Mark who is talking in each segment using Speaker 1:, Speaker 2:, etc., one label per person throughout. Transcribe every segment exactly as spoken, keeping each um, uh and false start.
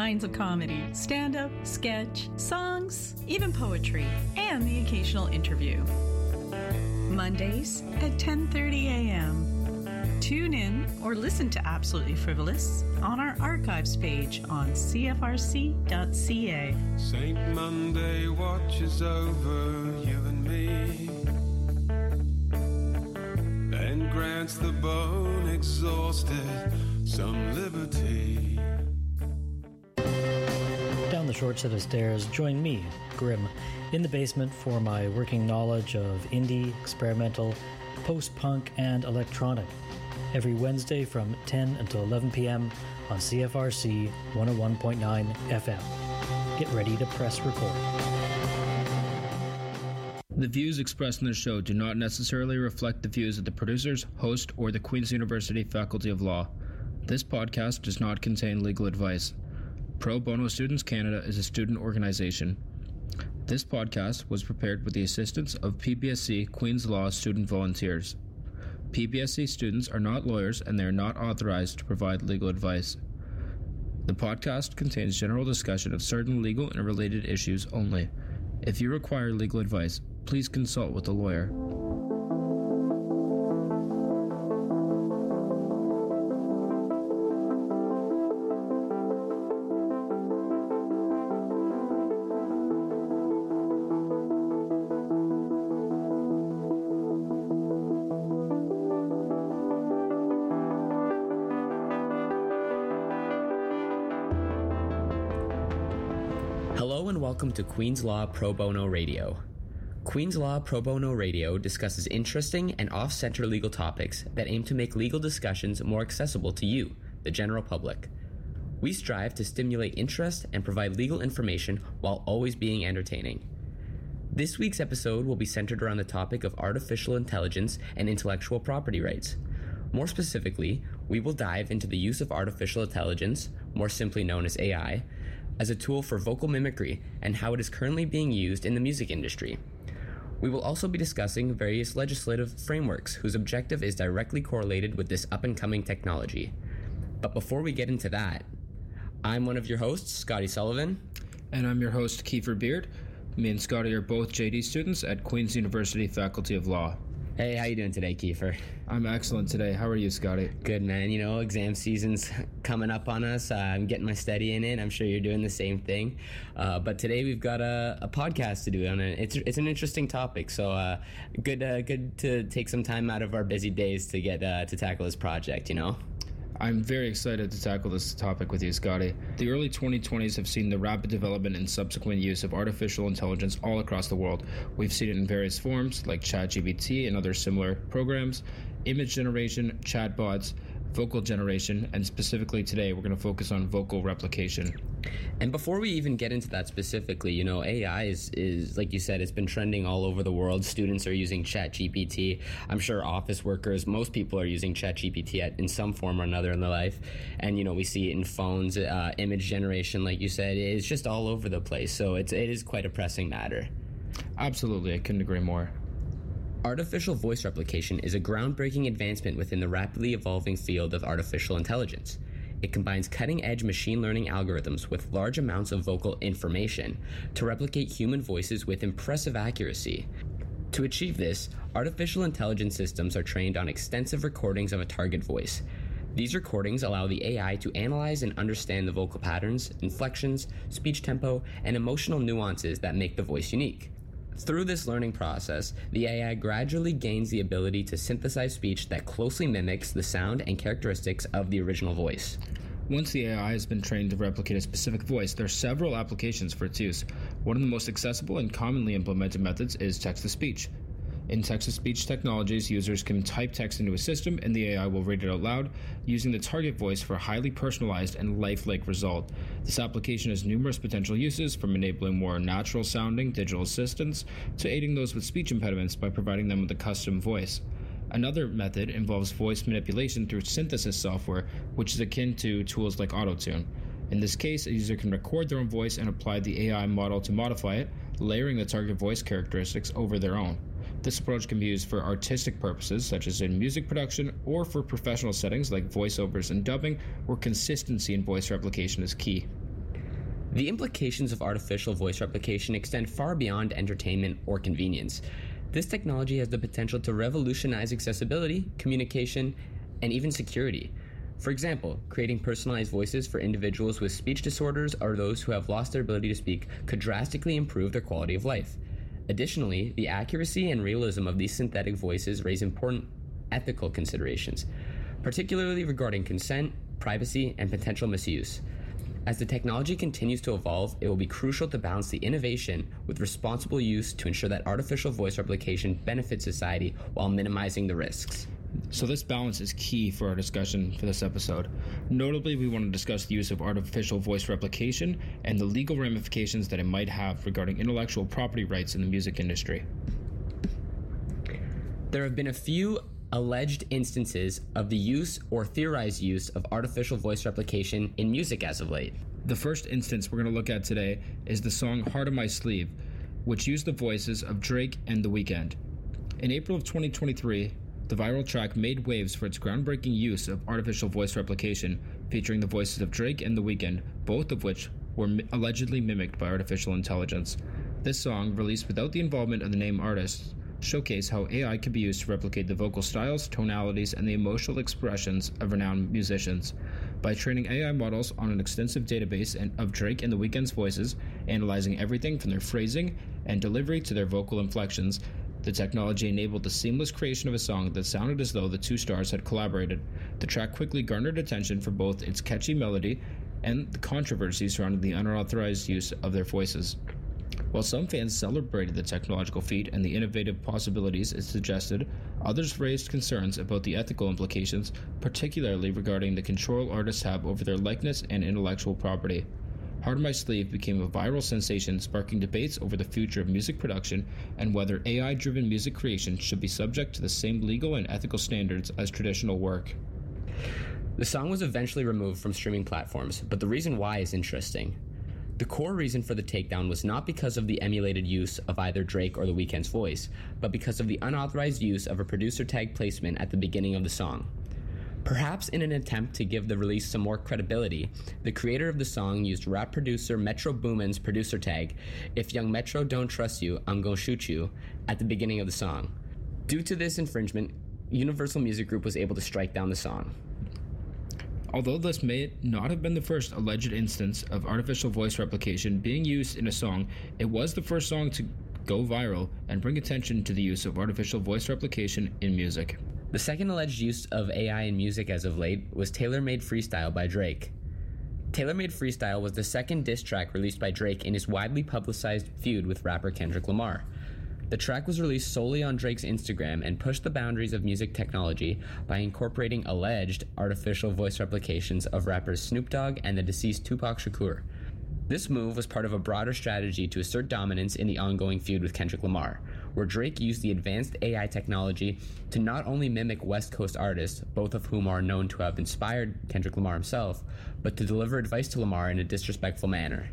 Speaker 1: kinds of comedy, stand-up, sketch, songs, even poetry, and the occasional interview. Mondays at ten thirty a.m. Tune in or listen to Absolutely Frivolous on our archives page on c f r c dot c a.
Speaker 2: Saint Monday watches over you and me and grants the bone exhausted some liberty.
Speaker 3: Down the short set of stairs, join me, Grim, in the basement for my working knowledge of indie, experimental, post-punk, and electronic. Every Wednesday from ten until eleven p.m. on C F R C one oh one point nine F M. Get ready to press record.
Speaker 4: The views expressed in this show do not necessarily reflect the views of the producers, host, or the Queen's University Faculty of Law. This podcast does not contain legal advice. Pro Bono Students Canada is a student organization. This podcast was prepared with the assistance of P B S C Queen's Law student volunteers. P B S C students are not lawyers and they are not authorized to provide legal advice. The podcast contains general discussion of certain legal and related issues only. If you require legal advice, please consult with a lawyer.
Speaker 5: Hello and welcome to Queen's Law Pro Bono Radio. Queen's Law Pro Bono Radio discusses interesting and off-center legal topics that aim to make legal discussions more accessible to you, the general public. We strive to stimulate interest and provide legal information while always being entertaining. This week's episode will be centered around the topic of artificial intelligence and intellectual property rights. More specifically, we will dive into the use of artificial intelligence, more simply known as A I, as a tool for vocal mimicry and how it is currently being used in the music industry. We will also be discussing various legislative frameworks whose objective is directly correlated with this up-and-coming technology. But before we get into that, I'm one of your hosts, Scotty Sullivan.
Speaker 4: And I'm your host, Kiefer Beard. Me and Scotty are both J D students at Queen's University Faculty of Law.
Speaker 5: Hey, how you doing today, Kiefer?
Speaker 4: I'm excellent today. How are you, Scotty?
Speaker 5: Good, man. You know, exam season's coming up on us. Uh, I'm getting my studying in. I'm sure you're doing the same thing. Uh, but today we've got a, a podcast to do on it. It's it's an interesting topic. So uh, good uh, good to take some time out of our busy days to get uh, to tackle this project. You know.
Speaker 4: I'm very excited to tackle this topic with you, Scotty. The early twenty twenties have seen the rapid development and subsequent use of artificial intelligence all across the world. We've seen it in various forms, like ChatGPT and other similar programs, image generation, chatbots, vocal generation, and specifically today, we're going to focus on vocal replication.
Speaker 5: And before we even get into that specifically, you know, A I is, is like you said, it's been trending all over the world. Students are using ChatGPT. I'm sure office workers, most people are using ChatGPT at, in some form or another in their life. And, you know, we see it in phones, uh, image generation, like you said, it's just all over the place. So it's, it is quite a pressing matter.
Speaker 4: Absolutely. I couldn't agree more.
Speaker 5: Artificial voice replication is a groundbreaking advancement within the rapidly evolving field of artificial intelligence. It combines cutting-edge machine learning algorithms with large amounts of vocal information to replicate human voices with impressive accuracy. To achieve this, artificial intelligence systems are trained on extensive recordings of a target voice. These recordings allow the A I to analyze and understand the vocal patterns, inflections, speech tempo, and emotional nuances that make the voice unique. Through this learning process, the A I gradually gains the ability to synthesize speech that closely mimics the sound and characteristics of the original voice.
Speaker 4: Once the A I has been trained to replicate a specific voice, there are several applications for its use. One of the most accessible and commonly implemented methods is text-to-speech. In text-to-speech technologies, users can type text into a system and the A I will read it out loud, using the target voice for a highly personalized and lifelike result. This application has numerous potential uses, from enabling more natural-sounding digital assistants to aiding those with speech impediments by providing them with a custom voice. Another method involves voice manipulation through synthesis software, which is akin to tools like Auto-Tune. In this case, a user can record their own voice and apply the A I model to modify it, layering the target voice characteristics over their own. This approach can be used for artistic purposes, such as in music production, or for professional settings like voiceovers and dubbing, where consistency in voice replication is key.
Speaker 5: The implications of artificial voice replication extend far beyond entertainment or convenience. This technology has the potential to revolutionize accessibility, communication, and even security. For example, creating personalized voices for individuals with speech disorders or those who have lost their ability to speak could drastically improve their quality of life. Additionally, the accuracy and realism of these synthetic voices raise important ethical considerations, particularly regarding consent, privacy, and potential misuse. As the technology continues to evolve, it will be crucial to balance the innovation with responsible use to ensure that artificial voice replication benefits society while minimizing the risks.
Speaker 4: So this balance is key for our discussion for this episode. Notably, we want to discuss the use of artificial voice replication and the legal ramifications that it might have regarding intellectual property rights in the music industry.
Speaker 5: There have been a few alleged instances of the use or theorized use of artificial voice replication in music as of late.
Speaker 4: The first instance we're going to look at today is the song Heart on My Sleeve, which used the voices of Drake and The Weeknd. In April of twenty twenty-three, the viral track made waves for its groundbreaking use of artificial voice replication, featuring the voices of Drake and The Weeknd, both of which were mi- allegedly mimicked by artificial intelligence. This song, released without the involvement of the named artists, showcase how A I can be used to replicate the vocal styles, tonalities, and the emotional expressions of renowned musicians. By training A I models on an extensive database of Drake and The Weeknd's voices, analyzing everything from their phrasing and delivery to their vocal inflections, the technology enabled the seamless creation of a song that sounded as though the two stars had collaborated. The track quickly garnered attention for both its catchy melody and the controversy surrounding the unauthorized use of their voices. While some fans celebrated the technological feat and the innovative possibilities it suggested, others raised concerns about the ethical implications, particularly regarding the control artists have over their likeness and intellectual property. Heart on My Sleeve became a viral sensation, sparking debates over the future of music production and whether A I-driven music creation should be subject to the same legal and ethical standards as traditional work.
Speaker 5: The song was eventually removed from streaming platforms, but the reason why is interesting. The core reason for the takedown was not because of the emulated use of either Drake or The Weeknd's voice, but because of the unauthorized use of a producer tag placement at the beginning of the song. Perhaps in an attempt to give the release some more credibility, the creator of the song used rap producer Metro Boomin's producer tag, "If Young Metro don't trust you, I'm gon' shoot you," at the beginning of the song. Due to this infringement, Universal Music Group was able to strike down the song.
Speaker 4: Although this may not have been the first alleged instance of artificial voice replication being used in a song, it was the first song to go viral and bring attention to the use of artificial voice replication in music.
Speaker 5: The second alleged use of A I in music as of late was Tailor-Made Freestyle by Drake. Tailor-Made Freestyle was the second diss track released by Drake in his widely publicized feud with rapper Kendrick Lamar. The track was released solely on Drake's Instagram and pushed the boundaries of music technology by incorporating alleged artificial voice replications of rappers Snoop Dogg and the deceased Tupac Shakur. This move was part of a broader strategy to assert dominance in the ongoing feud with Kendrick Lamar, where Drake used the advanced A I technology to not only mimic West Coast artists, both of whom are known to have inspired Kendrick Lamar himself, but to deliver advice to Lamar in a disrespectful manner.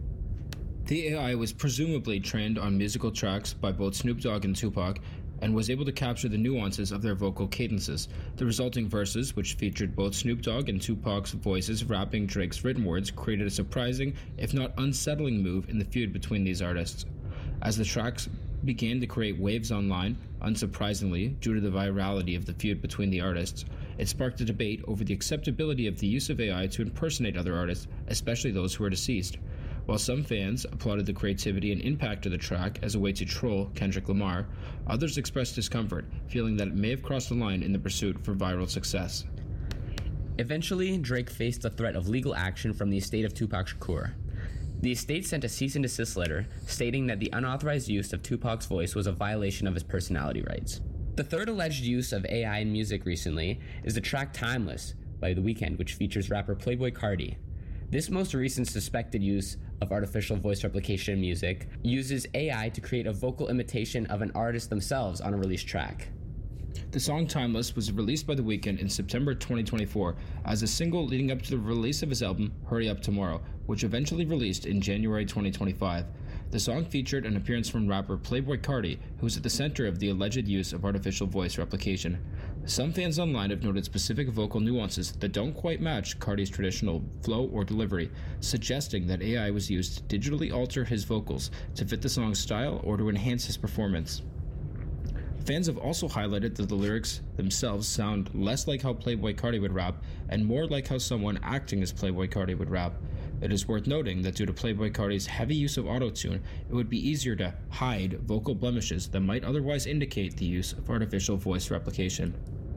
Speaker 4: The A I was presumably trained on musical tracks by both Snoop Dogg and Tupac, and was able to capture the nuances of their vocal cadences. The resulting verses, which featured both Snoop Dogg and Tupac's voices rapping Drake's written words, created a surprising, if not unsettling move in the feud between these artists. As the tracks began to create waves online, unsurprisingly, due to the virality of the feud between the artists, it sparked a debate over the acceptability of the use of A I to impersonate other artists, especially those who are deceased. While some fans applauded the creativity and impact of the track as a way to troll Kendrick Lamar, others expressed discomfort, feeling that it may have crossed the line in the pursuit for viral success.
Speaker 5: Eventually, Drake faced the threat of legal action from the estate of Tupac Shakur. The estate sent a cease and desist letter stating that the unauthorized use of Tupac's voice was a violation of his personality rights. The third alleged use of A I in music recently is the track Timeless by The Weeknd, which features rapper Playboi Carti. This most recent suspected use of artificial voice replication in music uses A I to create a vocal imitation of an artist themselves on a released track.
Speaker 4: The song Timeless was released by The Weeknd in September twenty twenty-four as a single leading up to the release of his album Hurry Up Tomorrow, which eventually released in January twenty twenty-five. The song featured an appearance from rapper Playboi Carti, who was at the center of the alleged use of artificial voice replication. Some fans online have noted specific vocal nuances that don't quite match Carti's traditional flow or delivery, suggesting that A I was used to digitally alter his vocals to fit the song's style or to enhance his performance. Fans have also highlighted that the lyrics themselves sound less like how Playboi Carti would rap and more like how someone acting as Playboi Carti would rap. It is worth noting that due to Playboi Carti's heavy use of autotune, it would be easier to hide vocal blemishes that might otherwise indicate the use of artificial voice replication.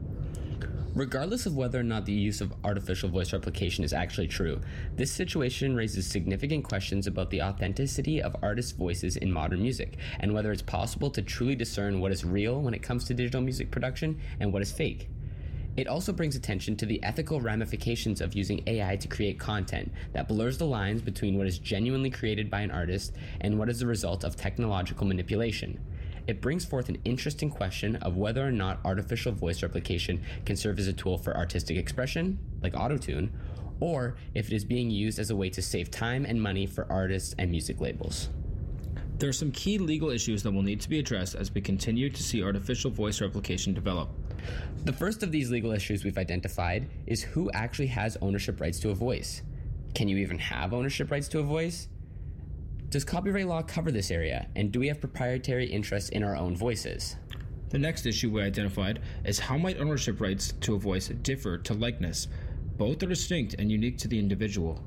Speaker 5: Regardless of whether or not the use of artificial voice replication is actually true, this situation raises significant questions about the authenticity of artists' voices in modern music, and whether it's possible to truly discern what is real when it comes to digital music production and what is fake. It also brings attention to the ethical ramifications of using A I to create content that blurs the lines between what is genuinely created by an artist and what is the result of technological manipulation. It brings forth an interesting question of whether or not artificial voice replication can serve as a tool for artistic expression, like autotune, or if it is being used as a way to save time and money for artists and music labels.
Speaker 4: There are some key legal issues that will need to be addressed as we continue to see artificial voice replication develop.
Speaker 5: The first of these legal issues we've identified is who actually has ownership rights to a voice. Can you even have ownership rights to a voice? Does copyright law cover this area, and do we have proprietary interests in our own voices?
Speaker 4: The next issue we identified is how might ownership rights to a voice differ to likeness. Both are distinct and unique to the individual.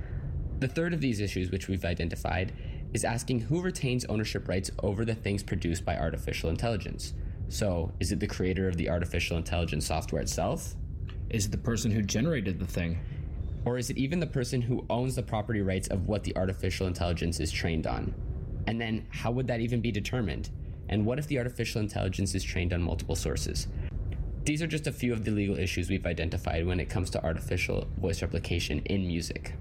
Speaker 5: The third of these issues which we've identified is asking who retains ownership rights over the things produced by artificial intelligence. So, is it the creator of the artificial intelligence software itself?
Speaker 4: Is it the person who generated the thing?
Speaker 5: Or is it even the person who owns the property rights of what the artificial intelligence is trained on? And then, how would that even be determined? And what if the artificial intelligence is trained on multiple sources? These are just a few of the legal issues we've identified when it comes to artificial voice replication in music.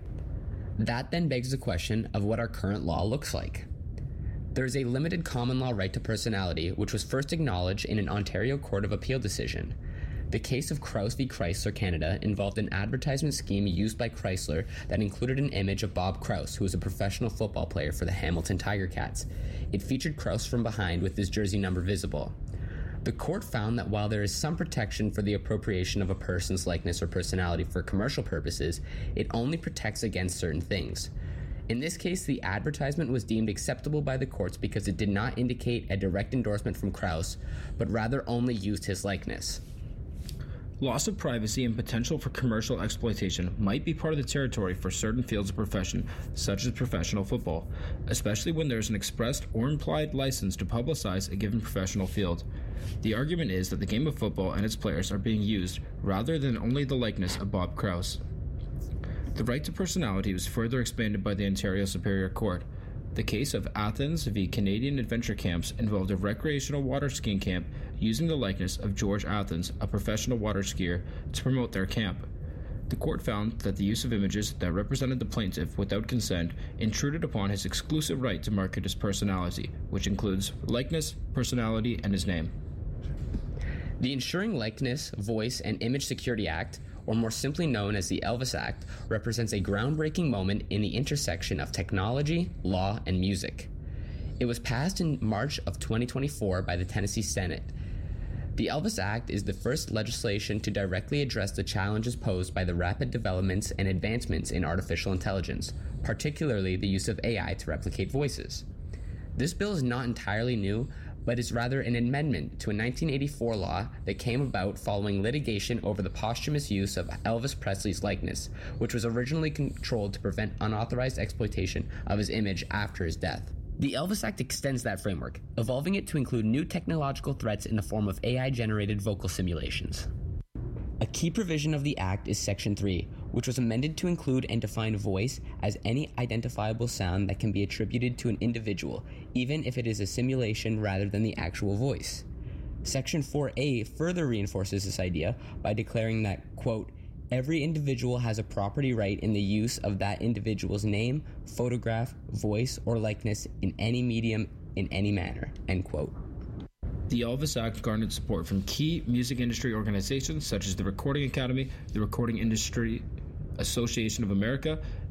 Speaker 5: That then begs the question of what our current law looks like. There is a limited common law right to personality, which was first acknowledged in an Ontario Court of Appeal decision. The case of Krause v. Chrysler Canada involved an advertisement scheme used by Chrysler that included an image of Bob Krause, who was a professional football player for the Hamilton Tiger Cats. It featured Krause from behind with his jersey number visible. The court found that while there is some protection for the appropriation of a person's likeness or personality for commercial purposes, it only protects against certain things. In this case, the advertisement was deemed acceptable by the courts because it did not indicate a direct endorsement from Krause, but rather only used his likeness.
Speaker 4: Loss of privacy and potential for commercial exploitation might be part of the territory for certain fields of profession, such as professional football, especially when there is an expressed or implied license to publicize a given professional field. The argument is that the game of football and its players are being used rather than only the likeness of Bob Krause. The right to personality was further expanded by the Ontario Superior Court. The case of Athens v. Canadian Adventure Camps involved a recreational water skiing camp using the likeness of George Athens, a professional water skier, to promote their camp. The court found that the use of images that represented the plaintiff without consent intruded upon his exclusive right to market his personality, which includes likeness, personality, and his name.
Speaker 5: The Ensuring Likeness, Voice, and Image Security Act, or more simply known as the Elvis Act, represents a groundbreaking moment in the intersection of technology, law, and music. It was passed in March of twenty twenty-four by the Tennessee Senate. The Elvis Act is the first legislation to directly address the challenges posed by the rapid developments and advancements in artificial intelligence, particularly the use of A I to replicate voices. This bill is not entirely new, but is rather an amendment to a nineteen eighty-four law that came about following litigation over the posthumous use of Elvis Presley's likeness, which was originally controlled to prevent unauthorized exploitation of his image after his death. The Elvis Act extends that framework, evolving it to include new technological threats in the form of A I-generated vocal simulations. A key provision of the Act is Section three, which was amended to include and define voice as any identifiable sound that can be attributed to an individual, even if it is a simulation rather than the actual voice. Section four A further reinforces this idea by declaring that, quote, every individual has a property right in the use of that individual's name, photograph, voice, or likeness in any medium in any manner, end quote.
Speaker 4: The Elvis Act garnered support from key music industry organizations such as the Recording Academy, the Recording Industry Association of America,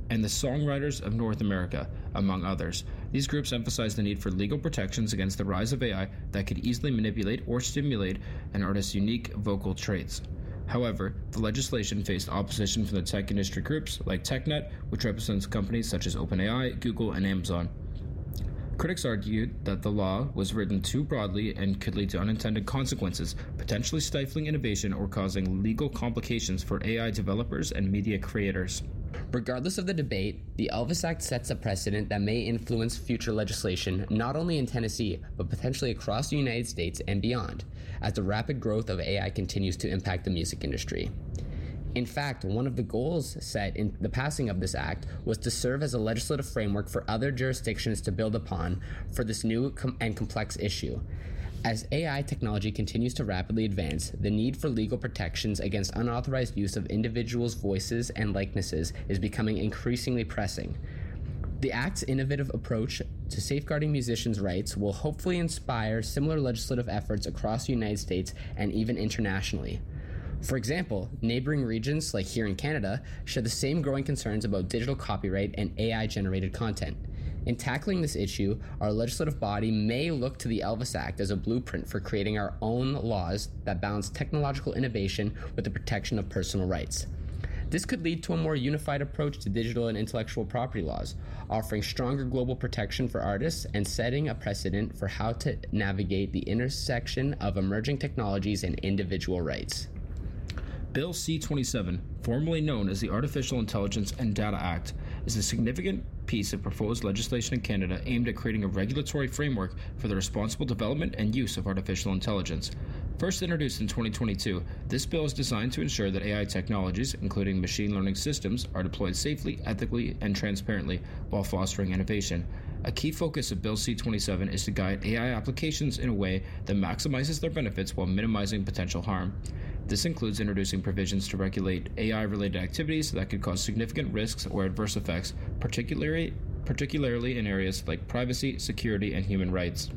Speaker 4: and the Songwriters of North America, among others. These groups emphasize the need for legal protections against the rise of A I that could easily manipulate or stimulate an artist's unique vocal traits. However, the legislation faced opposition from the tech industry groups like TechNet, which represents companies such as OpenAI, Google, and Amazon. Critics argued that the law was written too broadly and could lead to unintended consequences, potentially stifling innovation or causing legal complications for A I developers and media creators.
Speaker 5: Regardless of the debate, the Elvis Act sets a precedent that may influence future legislation not only in Tennessee, but potentially across the United States and beyond, as the rapid growth of A I continues to impact the music industry. In fact, one of the goals set in the passing of this act was to serve as a legislative framework for other jurisdictions to build upon for this new com- and complex issue. As A I technology continues to rapidly advance, the need for legal protections against unauthorized use of individuals' voices and likenesses is becoming increasingly pressing. The Act's innovative approach to safeguarding musicians' rights will hopefully inspire similar legislative efforts across the United States and even internationally. For example, neighboring regions, like here in Canada, share the same growing concerns about digital copyright and A I-generated content. In tackling this issue, our legislative body may look to the Elvis Act as a blueprint for creating our own laws that balance technological innovation with the protection of personal rights. This could lead to a more unified approach to digital and intellectual property laws, offering stronger global protection for artists and setting a precedent for how to navigate the intersection of emerging technologies and individual rights.
Speaker 4: Bill C twenty-seven, formerly known as the Artificial Intelligence and Data Act, is a significant piece of proposed legislation in Canada aimed at creating a regulatory framework for the responsible development and use of artificial intelligence. First introduced in twenty twenty-two, this bill is designed to ensure that A I technologies, including machine learning systems, are deployed safely, ethically, and transparently while fostering innovation. A key focus of Bill C twenty-seven is to guide A I applications in a way that maximizes their benefits while minimizing potential harm. This includes introducing provisions to regulate A I-related activities that could cause significant risks or adverse effects, particularly, particularly in areas like privacy, security, and human rights.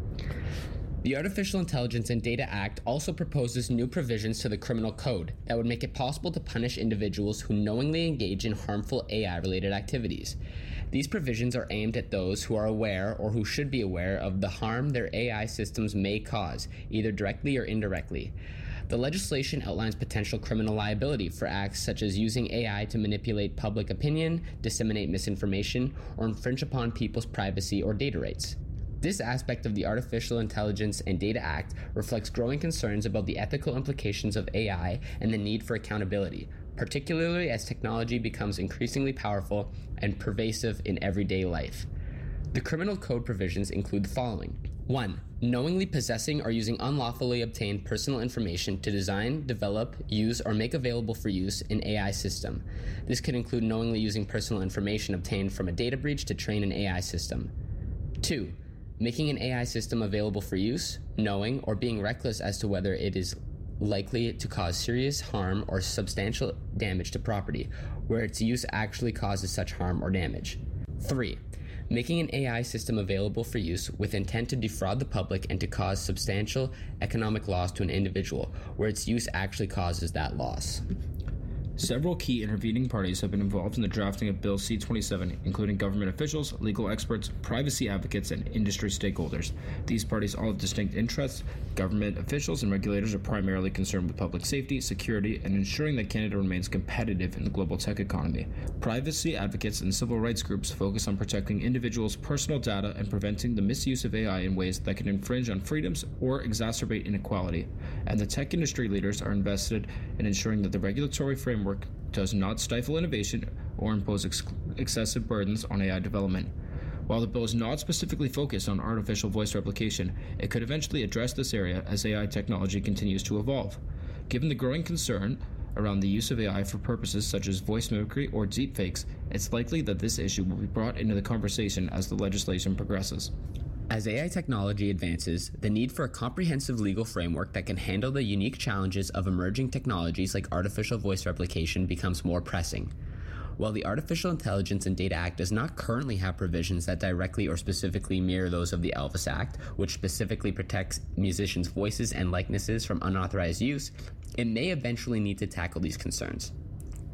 Speaker 5: The Artificial Intelligence and Data Act also proposes new provisions to the criminal code that would make it possible to punish individuals who knowingly engage in harmful A I-related activities. These provisions are aimed at those who are aware or who should be aware of the harm their A I systems may cause, either directly or indirectly. The legislation outlines potential criminal liability for acts such as using A I to manipulate public opinion, disseminate misinformation, or infringe upon people's privacy or data rights. This aspect of the Artificial Intelligence and Data Act reflects growing concerns about the ethical implications of A I and the need for accountability, particularly as technology becomes increasingly powerful and pervasive in everyday life. The criminal code provisions include the following. one. Knowingly possessing or using unlawfully obtained personal information to design, develop, use, or make available for use in A I system. This could include knowingly using personal information obtained from a data breach to train an A I system. two. Making an A I system available for use, knowing or being reckless as to whether it is likely to cause serious harm or substantial damage to property, where its use actually causes such harm or damage. three. Making an A I system available for use with intent to defraud the public and to cause substantial economic loss to an individual, where its use actually causes that loss.
Speaker 4: Several key intervening parties have been involved in the drafting of Bill C twenty-seven, including government officials, legal experts, privacy advocates, and industry stakeholders. These parties all have distinct interests. Government officials and regulators are primarily concerned with public safety, security, and ensuring that Canada remains competitive in the global tech economy. Privacy advocates and civil rights groups focus on protecting individuals' personal data and preventing the misuse of A I in ways that can infringe on freedoms or exacerbate inequality. And the tech industry leaders are invested in ensuring that the regulatory framework does not stifle innovation or impose ex- excessive burdens on A I development. While the bill is not specifically focused on artificial voice replication, it could eventually address this area as A I technology continues to evolve. Given the growing concern around the use of A I for purposes such as voice mimicry or deepfakes, it's likely that this issue will be brought into the conversation as the legislation progresses.
Speaker 5: As A I technology advances, the need for a comprehensive legal framework that can handle the unique challenges of emerging technologies like artificial voice replication becomes more pressing. While the Artificial Intelligence and Data Act does not currently have provisions that directly or specifically mirror those of the Elvis Act, which specifically protects musicians' voices and likenesses from unauthorized use, it may eventually need to tackle these concerns.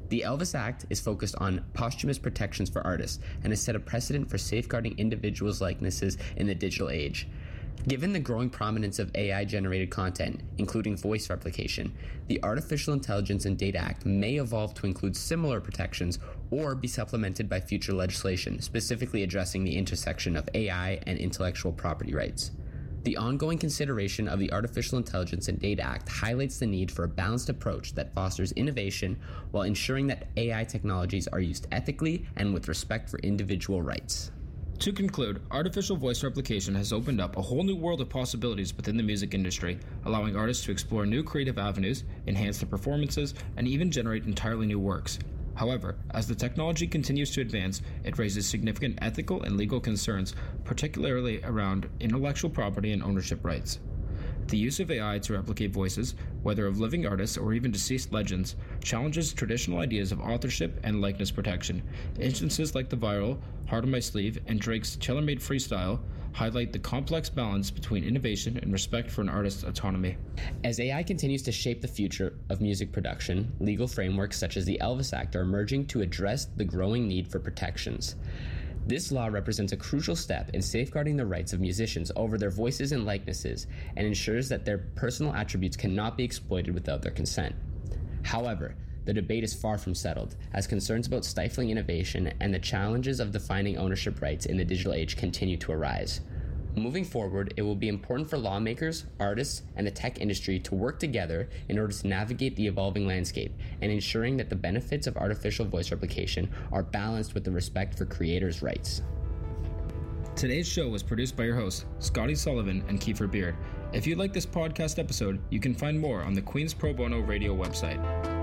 Speaker 5: The Elvis Act is focused on posthumous protections for artists and has set a precedent for safeguarding individuals' likenesses in the digital age. Given the growing prominence of A I-generated content, including voice replication, the Artificial Intelligence and Data Act may evolve to include similar protections or be supplemented by future legislation, specifically addressing the intersection of A I and intellectual property rights. The ongoing consideration of the Artificial Intelligence and Data Act highlights the need for a balanced approach that fosters innovation while ensuring that A I technologies are used ethically and with respect for individual rights.
Speaker 4: To conclude, artificial voice replication has opened up a whole new world of possibilities within the music industry, allowing artists to explore new creative avenues, enhance their performances, and even generate entirely new works. However, as the technology continues to advance, it raises significant ethical and legal concerns, particularly around intellectual property and ownership rights. The use of A I to replicate voices, whether of living artists or even deceased legends, challenges traditional ideas of authorship and likeness protection. Instances like the viral Heart on My Sleeve and Drake's Tailor-Made Freestyle highlight the complex balance between innovation and respect for an artist's autonomy.
Speaker 5: As A I continues to shape the future of music production, legal frameworks such as the Elvis Act are emerging to address the growing need for protections. This law represents a crucial step in safeguarding the rights of musicians over their voices and likenesses and ensures that their personal attributes cannot be exploited without their consent. However, the debate is far from settled, as concerns about stifling innovation and the challenges of defining ownership rights in the digital age continue to arise. Moving forward, it will be important for lawmakers, artists, and the tech industry to work together in order to navigate the evolving landscape and ensuring that the benefits of artificial voice replication are balanced with the respect for creators' rights.
Speaker 4: Today's show was produced by your hosts, Scotty Sullivan and Kiefer Beard. If you like this podcast episode, you can find more on the Queen's Pro Bono Radio website.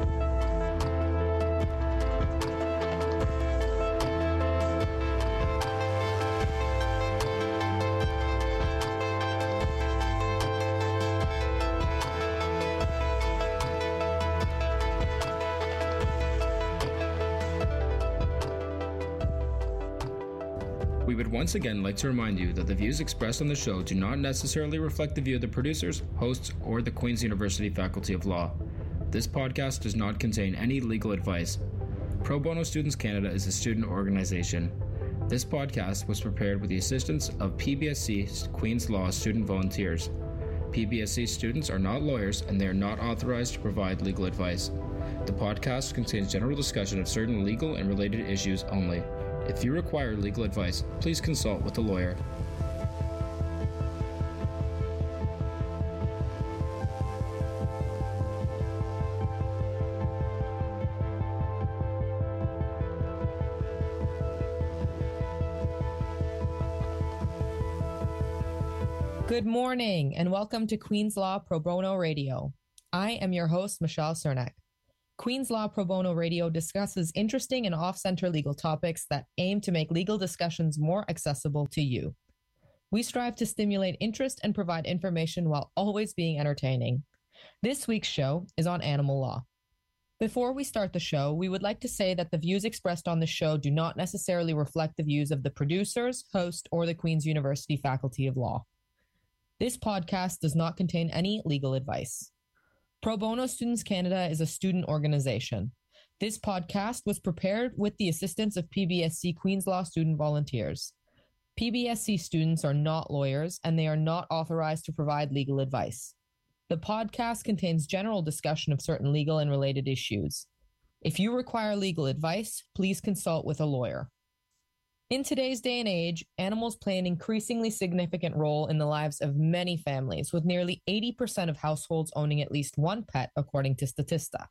Speaker 4: We would once again like to remind you that the views expressed on the show do not necessarily reflect the view of the producers, hosts, or the Queen's University Faculty of Law. This podcast does not contain any legal advice. Pro Bono Students Canada is a student organization. This podcast was prepared with the assistance of P B S C Queen's Law student volunteers. P B S C students are not lawyers and they are not authorized to provide legal advice. The podcast contains general discussion of certain legal and related issues only. If you require legal advice, please consult with a lawyer.
Speaker 6: Good morning and welcome to Queen's Law Pro Bono Radio. I am your host, Michelle Cernak. Queen's Law Pro Bono Radio discusses interesting and off-center legal topics that aim to make legal discussions more accessible to you. We strive to stimulate interest and provide information while always being entertaining. This week's show is on animal law. Before we start the show, we would like to say that the views expressed on the show do not necessarily reflect the views of the producers, host, or the Queen's University Faculty of Law. This podcast does not contain any legal advice. Pro Bono Students Canada is a student organization. This podcast was prepared with the assistance of P B S C Queen's Law student volunteers. P B S C students are not lawyers and they are not authorized to provide legal advice. The podcast contains general discussion of certain legal and related issues. If you require legal advice, please consult with a lawyer. In today's day and age, animals play an increasingly significant role in the lives of many families, with nearly eighty percent of households owning at least one pet, according to Statista.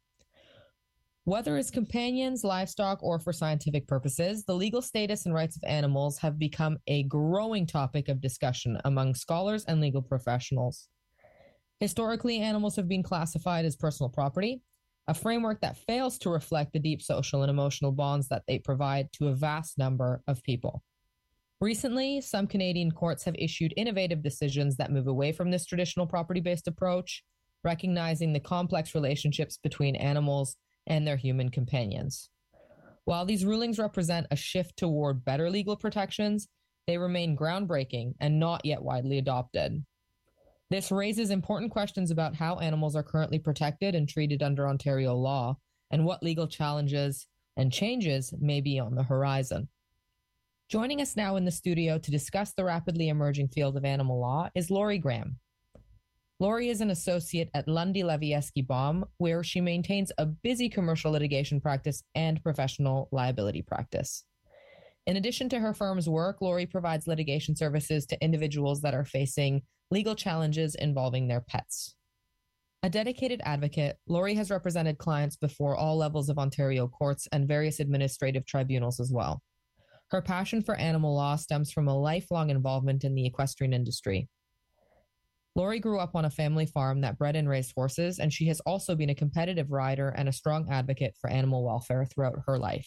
Speaker 6: Whether as companions, livestock, or for scientific purposes, the legal status and rights of animals have become a growing topic of discussion among scholars and legal professionals. Historically, animals have been classified as personal property, a framework that fails to reflect the deep social and emotional bonds that they provide to a vast number of people. Recently, some Canadian courts have issued innovative decisions that move away from this traditional property-based approach, recognizing the complex relationships between animals and their human companions. While these rulings represent a shift toward better legal protections, they remain groundbreaking and not yet widely adopted. This raises important questions about how animals are currently protected and treated under Ontario law, and what legal challenges and changes may be on the horizon. Joining us now in the studio to discuss the rapidly emerging field of animal law is Lori Graham. Lori is an associate at Lundy Levieski Baum, where she maintains a busy commercial litigation practice and professional liability practice. In addition to her firm's work, Lori provides litigation services to individuals that are facing legal challenges involving their pets. A dedicated advocate, Lori has represented clients before all levels of Ontario courts and various administrative tribunals as well. Her passion for animal law stems from a lifelong involvement in the equestrian industry. Lori grew up on a family farm that bred and raised horses, and she has also been a competitive rider and a strong advocate for animal welfare throughout her life.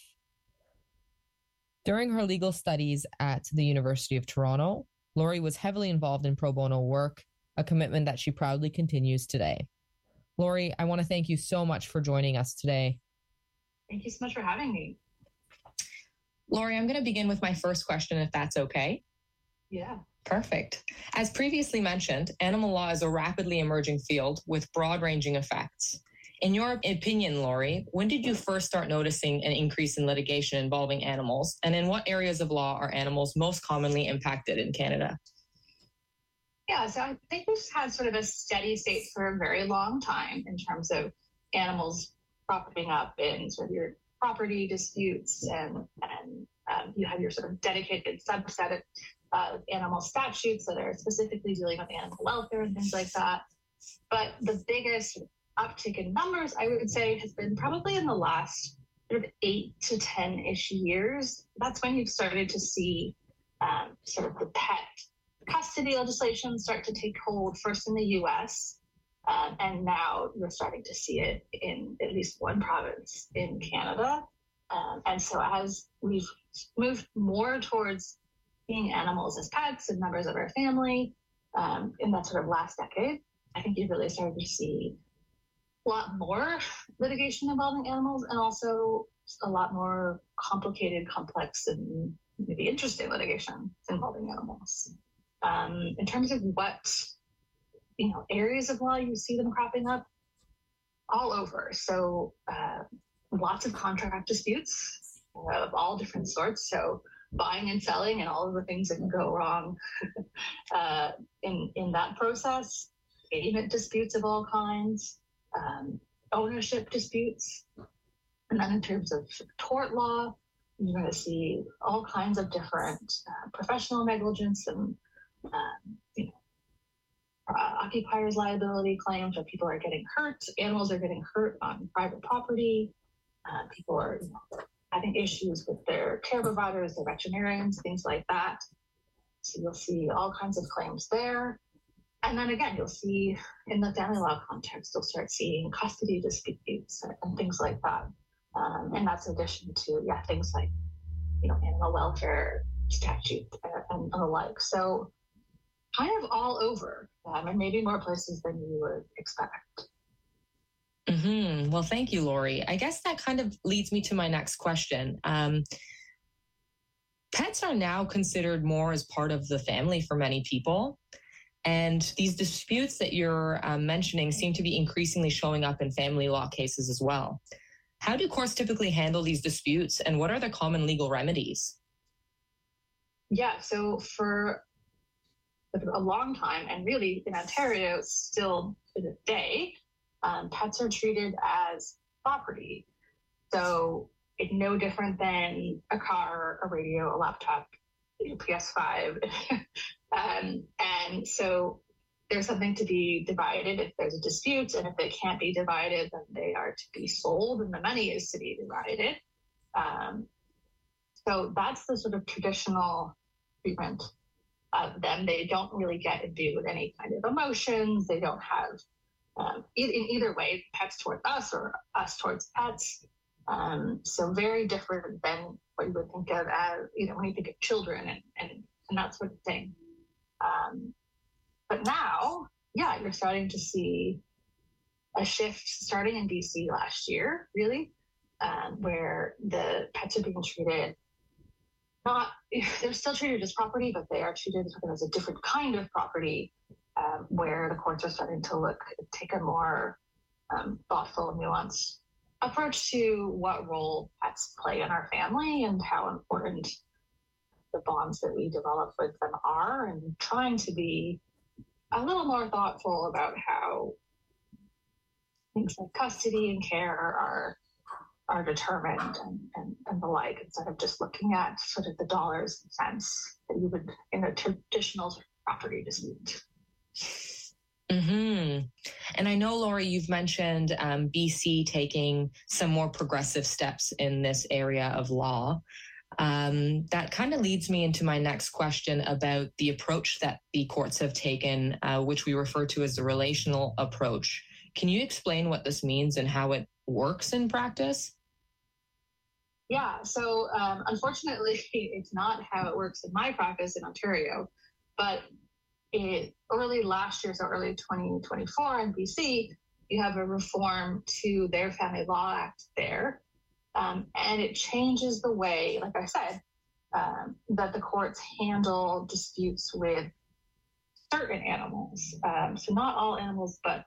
Speaker 6: During her legal studies at the University of Toronto, Lori was heavily involved in pro bono work, a commitment that she proudly continues today. Lori, I want to thank you so much for joining us today.
Speaker 7: Thank you so much for having me.
Speaker 6: Lori, I'm going to begin with my first question, if that's okay.
Speaker 7: Yeah.
Speaker 6: Perfect. As previously mentioned, animal law is a rapidly emerging field with broad-ranging effects. In your opinion, Lori, when did you first start noticing an increase in litigation involving animals, and in what areas of law are animals most commonly impacted in Canada?
Speaker 7: Yeah, so I think we've had sort of a steady state for a very long time in terms of animals cropping up in sort of your property disputes, and, and um, you have your sort of dedicated subset of uh, animal statutes that are specifically dealing with animal welfare and things like that. But the biggest uptick in numbers, I would say, has been probably in the last sort of eight to ten-ish years. That's when you've started to see um, sort of the pet custody legislation start to take hold, first in the U S, uh, and now you're starting to see it in at least one province in Canada. Um, and so as we've moved more towards seeing animals as pets and members of our family um, in that sort of last decade, I think you've really started to see a lot more litigation involving animals, and also a lot more complicated, complex, and maybe interesting litigation involving animals. Um, in terms of what, you know, areas of law you see them cropping up, all over. So uh, lots of contract disputes of all different sorts. So buying and selling and all of the things that can go wrong uh, in, in that process, payment disputes of all kinds, um, ownership disputes. And then in terms of tort law, you're going to see all kinds of different uh, professional negligence and Um, you know, uh, occupiers' liability claims where people are getting hurt, animals are getting hurt on private property, uh, people are you know, having issues with their care providers, their veterinarians, things like that. So you'll see all kinds of claims there. And then again, you'll see in the family law context, you'll start seeing custody disputes and things like that. Um, and that's in addition to, yeah, things like, you know, animal welfare statute and, and the like. So kind of all over, um, and maybe more places than you would expect.
Speaker 6: Mm-hmm. Well, thank you, Lori. I guess that kind of leads me to my next question. Um, pets are now considered more as part of the family for many people. And these disputes that you're um, mentioning seem to be increasingly showing up in family law cases as well. How do courts typically handle these disputes, and what are the common legal remedies?
Speaker 7: Yeah, so for a long time, and really in Ontario still to this day, um, pets are treated as property. So it's no different than a car, a radio, a laptop, a P S five. um, and so there's something to be divided if there's a dispute, and if they can't be divided, then they are to be sold and the money is to be divided. Um, so that's the sort of traditional treatment of them. They don't really get imbued with any kind of emotions. They don't have, um, in either way, pets towards us or us towards pets. Um, so very different than what you would think of as, you know, when you think of children and, and, and that sort of thing. Um, but now, yeah, you're starting to see a shift starting in B C last year, really, um, where the pets are being treated not, they're still treated as property, but they are treated as a different kind of property, um, where the courts are starting to look, take a more um, thoughtful, nuanced approach to what role pets play in our family and how important the bonds that we develop with them are, and trying to be a little more thoughtful about how things like custody and care are are determined and, and, and the like, instead of just looking at sort of the dollars and cents that you would in a traditional property dispute.
Speaker 6: Hmm. And I know, Lori, you've mentioned um, B C taking some more progressive steps in this area of law. Um, that kind of leads me into my next question about the approach that the courts have taken, uh, which we refer to as the relational approach. Can you explain what this means and how it works in practice?
Speaker 7: Yeah, so um, unfortunately, it's not how it works in my practice in Ontario, but it, early last year, so early twenty twenty-four in B C, you have a reform to their Family Law Act there, um, and it changes the way, like I said, um, that the courts handle disputes with certain animals. Um, so not all animals, but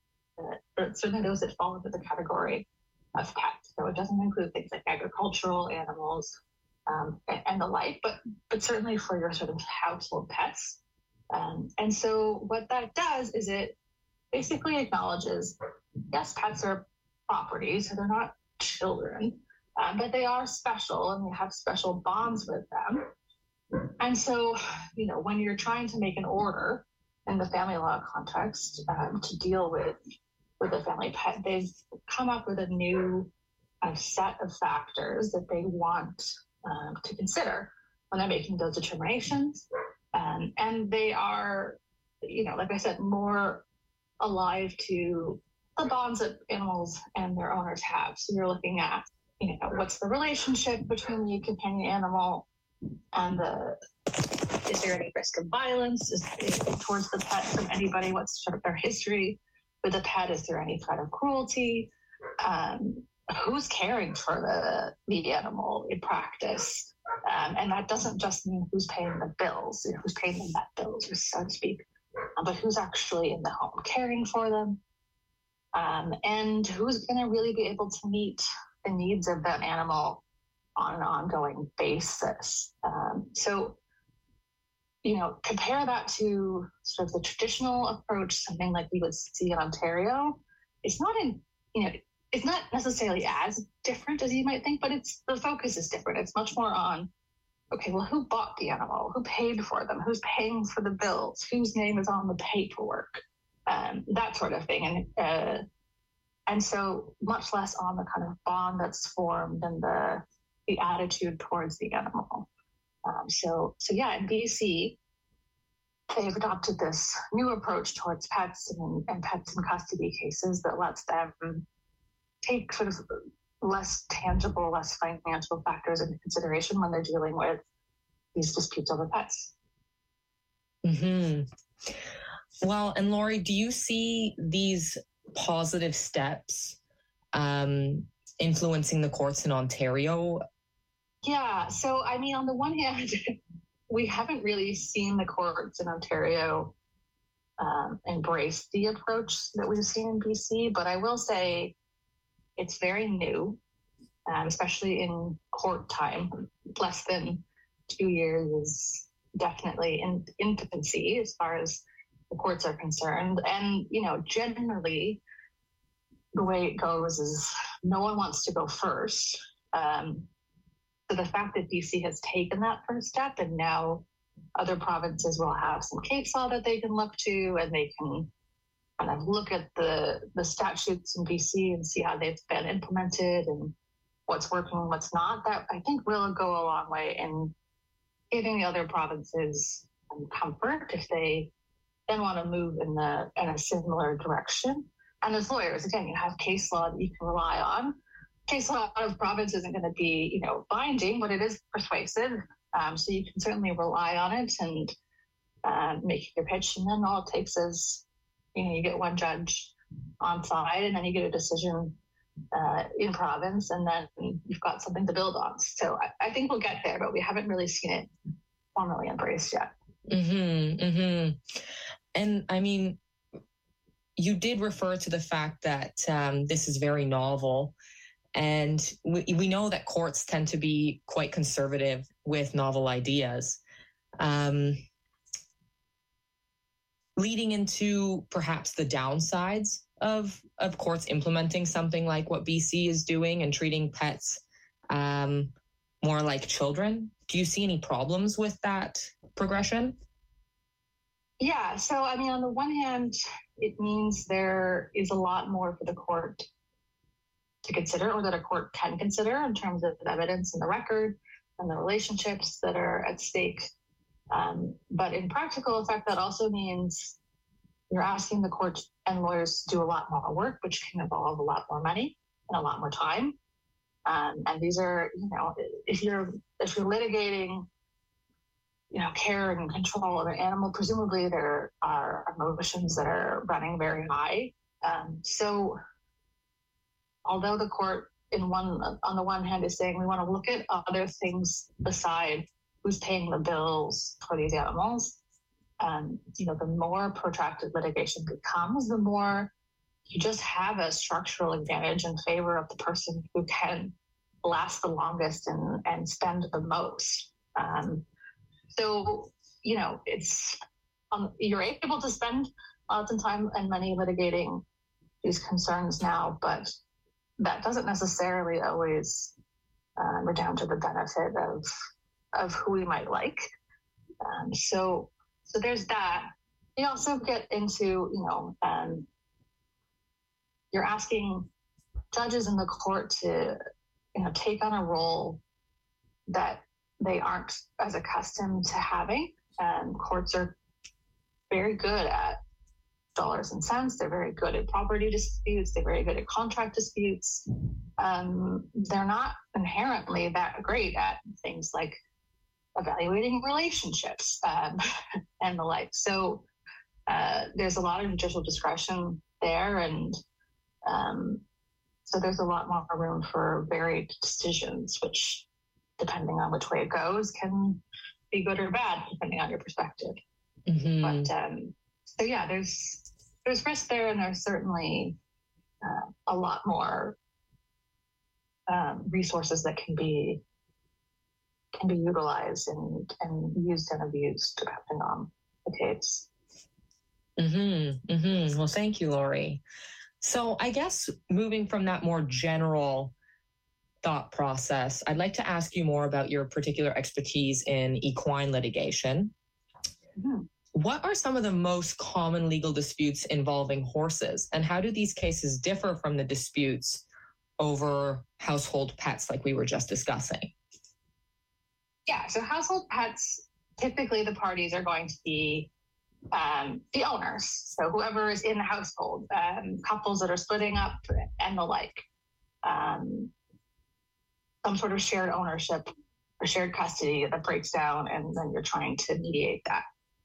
Speaker 7: uh, certainly those that fall into the category of pets. So it doesn't include things like agricultural animals um, and, and the like, but but certainly for your sort of household pets. Um, and so what that does is it basically acknowledges, yes, pets are property, so they're not children, um, but they are special and we have special bonds with them. And so, you know, when you're trying to make an order in the family law context um, to deal with with a family pet, they've come up with a new uh, set of factors that they want um, to consider when they're making those determinations. Um, and they are, you know, like I said, more alive to the bonds that animals and their owners have. So you're looking at, you know, what's the relationship between the companion animal and the, is there any risk of violence is, is towards the pet from anybody? What's sort of their history with the pet? Is there any threat of cruelty? Um, who's caring for the, the animal in practice? Um, and that doesn't just mean who's paying the bills, you know, who's paying the vet bills, so to speak, um, but who's actually in the home caring for them, um, and who's going to really be able to meet the needs of that animal on an ongoing basis. Um, so, you know, compare that to sort of the traditional approach, something like we would see in Ontario. It's not in, you know, it's not necessarily as different as you might think, but it's the focus is different. It's much more on, okay, well, who bought the animal? Who paid for them? Who's paying for the bills? Whose name is on the paperwork? Um, that sort of thing. And uh, and so much less on the kind of bond that's formed and the the attitude towards the animal. Um, so so yeah, in B C, they've adopted this new approach towards pets and, and pets in custody cases that lets them take sort of less tangible, less financial factors into consideration when they're dealing with these disputes over pets.
Speaker 6: Hmm. Well, and Lori, do you see these positive steps um, influencing the courts in Ontario?
Speaker 7: Yeah. So, I mean, on the one hand, we haven't really seen the courts in Ontario um, embrace the approach that we've seen in B C, but I will say it's very new, um, especially in court time. Less than two years is definitely in infancy as far as the courts are concerned. And, you know, generally the way it goes is no one wants to go first. Um, so the fact that B C has taken that first step and now other provinces will have some case law that they can look to, and they can kind of look at the, the statutes in B C and see how they've been implemented and what's working and what's not, that I think will go a long way in giving the other provinces um, comfort if they then want to move in the in a similar direction. And as lawyers, again, you have case law that you can rely on. Case law out of province isn't going to be, you know, binding, but it is persuasive. Um, so you can certainly rely on it and uh, make your pitch. And then all it takes is, you know, you get one judge on side, and then you get a decision uh, in province, and then you've got something to build on. So I, I think we'll get there, but we haven't really seen it formally embraced yet.
Speaker 6: Mm-hmm, mm-hmm. And I mean, you did refer to the fact that um, this is very novel. And we, we know that courts tend to be quite conservative with novel ideas, um, leading into perhaps the downsides of, of courts implementing something like what B C is doing and treating pets um, more like children. Do you see any problems with that progression?
Speaker 7: Yeah. So, I mean, on the one hand, it means there is a lot more for the court to consider, or that a court can consider, in terms of the evidence and the record and the relationships that are at stake. Um, but in practical effect, that also means you're asking the court and lawyers to do a lot more work, which can involve a lot more money and a lot more time. Um, and these are, you know, if you're if you're litigating, you know, care and control of an animal, presumably there are emotions that are running very high. Um, so, although the court, in one on the one hand, is saying we want to look at other things beside who's paying the bills for these animals, um, you know, the more protracted litigation becomes, the more you just have a structural advantage in favor of the person who can last the longest and, and spend the most. Um, so, you know, it's um, you're able to spend lots of time and money litigating these concerns now, but that doesn't necessarily always um, redound to the benefit of of who we might like. Um, so, so there's that. You also get into, you know, um, you're asking judges in the court to, you know, take on a role that they aren't as accustomed to having. And courts are very good at dollars and cents. They're very good at property disputes. They're very good at contract disputes. Um, they're not inherently that great at things like evaluating relationships um, and the like. So uh, there's a lot of judicial discretion there, and um, so there's a lot more room for varied decisions, which, depending on which way it goes, can be good or bad, depending on your perspective. Mm-hmm. But um, so yeah, there's there's risk there, and there's certainly uh, a lot more um, resources that can be can be utilized and, and used and abused depending on the case.
Speaker 6: Mm-hmm. Mm-hmm. Well, thank you, Lori. So I guess moving from that more general thought process, I'd like to ask you more about your particular expertise in equine litigation. Mm-hmm. What are some of the most common legal disputes involving horses, and how do these cases differ from the disputes over household pets like we were just discussing?
Speaker 7: Yeah, so household pets, typically the parties are going to be um, the owners. So whoever is in the household, um, couples that are splitting up and the like. Um, some sort of shared ownership or shared custody that breaks down, and then you're trying to mediate that.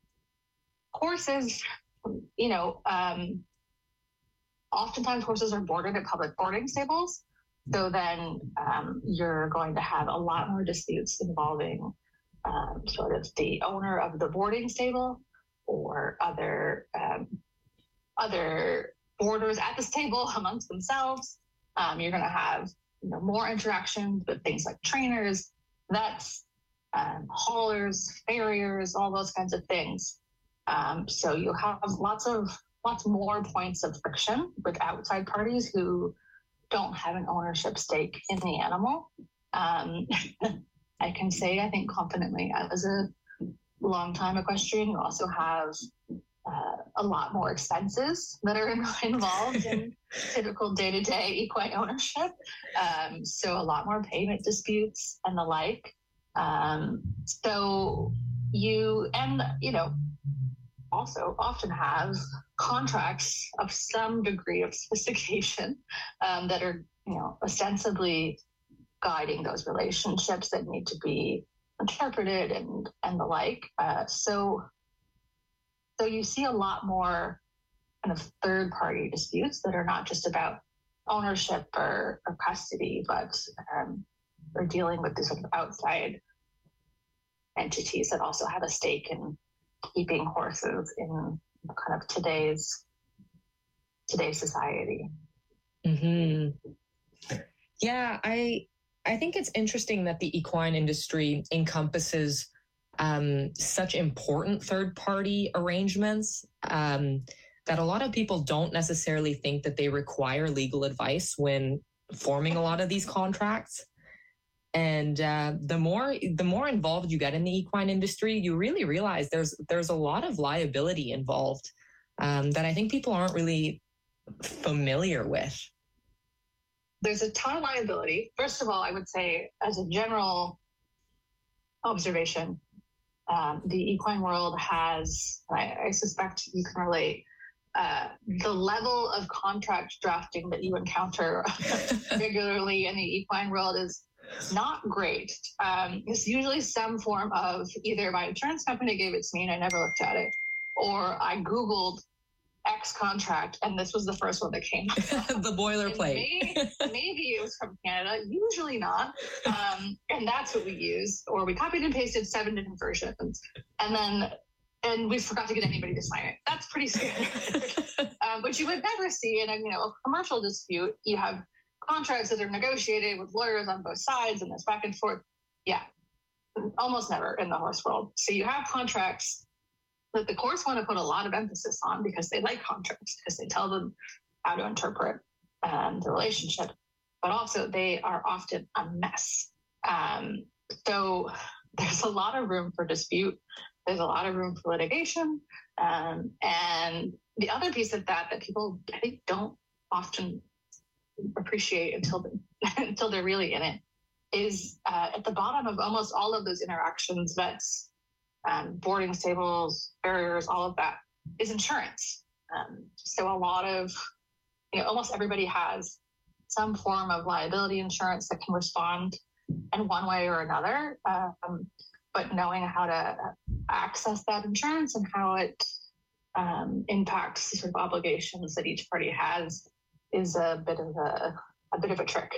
Speaker 7: Horses, you know, um, oftentimes horses are boarded at public boarding stables. So then um, you're going to have a lot more disputes involving um, sort of the owner of the boarding stable or other um, other boarders at the stable amongst themselves. Um, you're going to have, you know, more interactions with things like trainers, vets, um, haulers, farriers, all those kinds of things. Um, so you have lots of lots more points of friction with outside parties who don't have an ownership stake in the animal. Um, I can say, I think confidently, as a long-time equestrian, you also have uh, a lot more expenses that are involved in typical day-to-day equine ownership. Um, so a lot more payment disputes and the like. Um, so you, and, you know, also often have contracts of some degree of sophistication um, that are, you know, ostensibly guiding those relationships that need to be interpreted and and the like. Uh, so, so you see a lot more kind of third-party disputes that are not just about ownership or, or custody, but um, are dealing with these sort of outside entities that also have a stake in keeping horses in kind of today's today's society.
Speaker 6: Mm-hmm. Yeah, I I think it's interesting that the equine industry encompasses um, such important third-party arrangements um, that a lot of people don't necessarily think that they require legal advice when forming a lot of these contracts. And uh, the more the more involved you get in the equine industry, you really realize there's there's a lot of liability involved um, that I think people aren't really familiar with.
Speaker 7: There's a ton of liability. First of all, I would say, as a general observation, um, the equine world has, I, I suspect you can relate, uh, the level of contract drafting that you encounter regularly in the equine world is not great. Um, it's usually some form of either my insurance company gave it to me and I never looked at it, or I Googled X contract and this was the first one that came up.
Speaker 6: The boilerplate.
Speaker 7: Maybe, maybe it was from Canada, usually not. Um, and that's what we use. Or we copied and pasted seven different versions. And then, and we forgot to get anybody to sign it. That's pretty standard. um, but you would never see in a, you know, a commercial dispute, you have contracts that are negotiated with lawyers on both sides and this back and forth. Yeah, almost never in the horse world. So you have contracts that the courts want to put a lot of emphasis on because they like contracts, because they tell them how to interpret um, the relationship, but also they are often a mess. Um, so there's a lot of room for dispute. There's a lot of room for litigation. Um, and the other piece of that that people, I think, don't often appreciate until, until they're really in it is uh, at the bottom of almost all of those interactions, vets, Um, boarding stables, barriers, all of that is insurance. Um, so a lot of, you know, almost everybody has some form of liability insurance that can respond in one way or another. Um, but knowing how to access that insurance and how it um, impacts the sort of obligations that each party has is a bit of a, a bit of a trick.